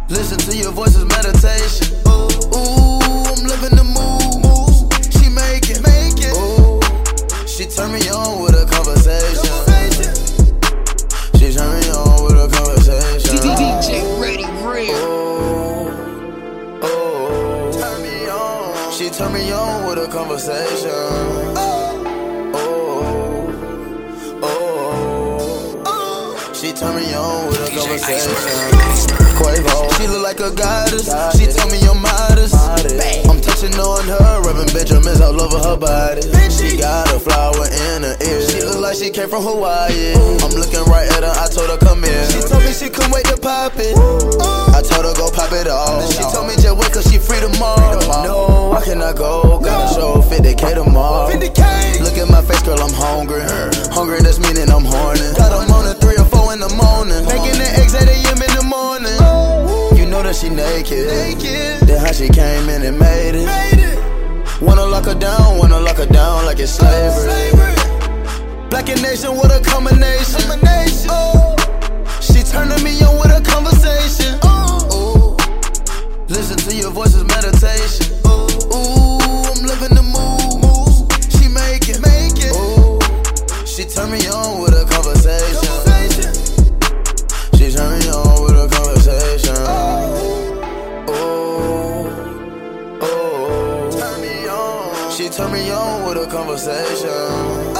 Listen to your voice is meditation. Ooh, I'm living the mood. She make it. Ooh, she turn me on with a conversation. She turn me on with a conversation. DJ Ready Real. Oh, turn me on. She turn me on with a conversation. She turn me on with a conversation. Quavo, she look like a goddess. She tell me I'm modest. I'm touching on her, rubbing Benjamins all over her body. She got a flower in her ear. She look like she came from Hawaii. I'm looking right at her, I told her come here. She told me she couldn't wait to pop it. I told her go pop it off. She told me just wait cause she free tomorrow. No, I cannot go. Gotta show 50K tomorrow. Look at my face, girl, I'm hungry. Hungry, that's meaning I'm horny. Got them on at 3 or 4 in the morning. Making the eggs at AM in the morning. You know that she naked. Then how she came in and made it. Wanna lock her down like it's slavery. Black and nation, what a combination. She turning me on with a conversation. Listen to your voice is meditation. Ooh, I'm living the mood. She make it. Ooh, she turn me on with a conversation. She turn me on with a conversation. Turn me on. She turn me on with a conversation.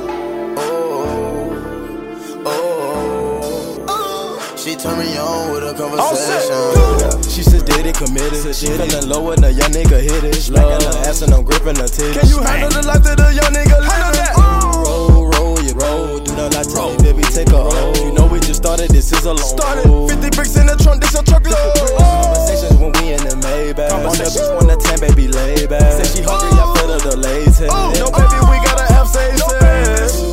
She turn me on with a conversation. She said did it committed. She feeling low when a young nigga hit it. Smacking her ass and I'm gripping her titties. Can you handle the life that a young nigga live? Roll, you roll. Do not lie to me, baby, take a hold. You know we just started, this is a long 50 bricks in the trunk, this a truckload. Conversations when we in the Maybach. On the beach, 1 to 10, baby, lay back. Said she hungry, I fed her the latex. No, baby, we gotta have safe sex.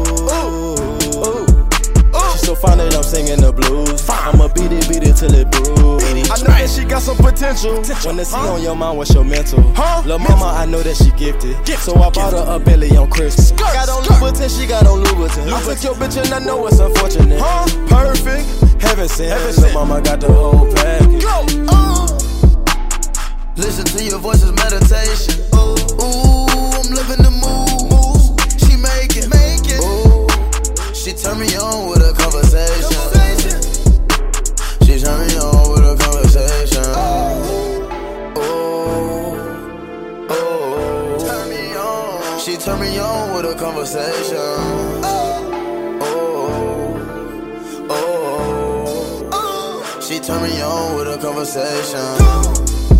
So fine that I'm singing the blues. I'ma beat it till it bruise. I know that she got some potential. Wanna see on your mind what's your mental. Lil' mama, I know that she gifted. So I bought her a Bentley on Christmas. Got on Louboutin, she got on Louboutin. I took your bitch and I know it's unfortunate. Perfect, heaven sent. Lil' mama got the whole package. Listen to your voice is meditation. Ooh, I'm living the mood. She make it. Ooh, she turn me on with a conversation. She turn me on with a conversation. Turn me on. She turn me on with a conversation. She turn me on with a conversation.